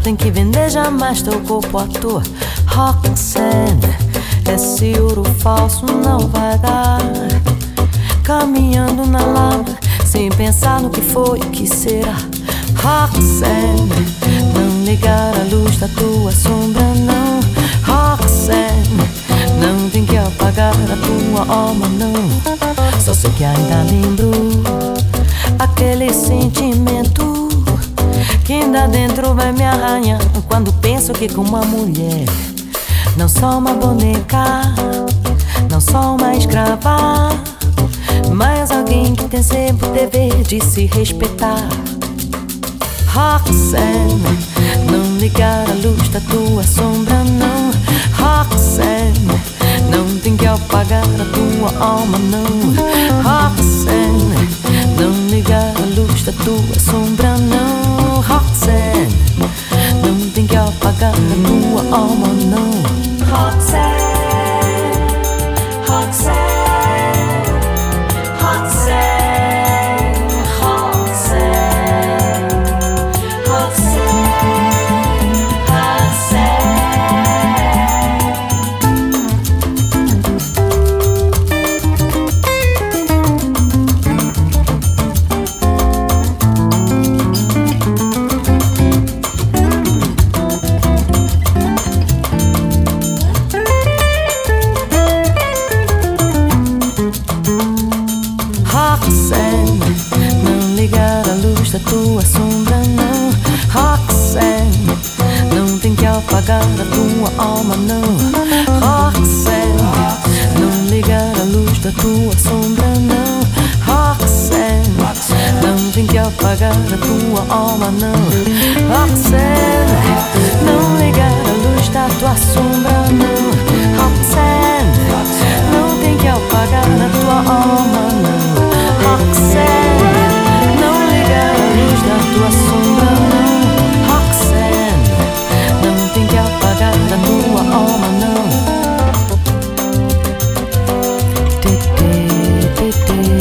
tem que vender jamais teu corpo à toa. Roxanne, esse ouro falso não vai dar. Caminhando na lama, sem pensar no que foi e o que será. Roxanne, não ligar a luz da tua sombra não. Roxanne, não tem que apagar a tua alma não. Só sei que ainda lembro aquele sentimento que ainda dentro vai me arranhar quando penso que com uma mulher não sou uma boneca, não sou uma escrava, mas alguém que tem sempre o dever de se respeitar. Roxanne, não ligar a luz da tua sombra não. Roxanne, não tem que apagar a tua alma não. Roxanne, não ligar a luz da tua sombra não. Roxanne, não tem que apagar a tua alma não. Roxanne, Roxanne, Roxanne. Roxanne, não ligar a luz da tua sombra não. Roxanne, não tem que apagar a tua alma não. Roxanne, não ligar a luz da tua sombra não. Roxanne, não tem que apagar a tua alma não. Roxanne, não ligar a luz da tua sombra não. Roxanne, não tem que apagar a tua alma não. Roxanne, não ligar a luz da tua sombra não. Roxanne, não tem que apagar a tua alma não.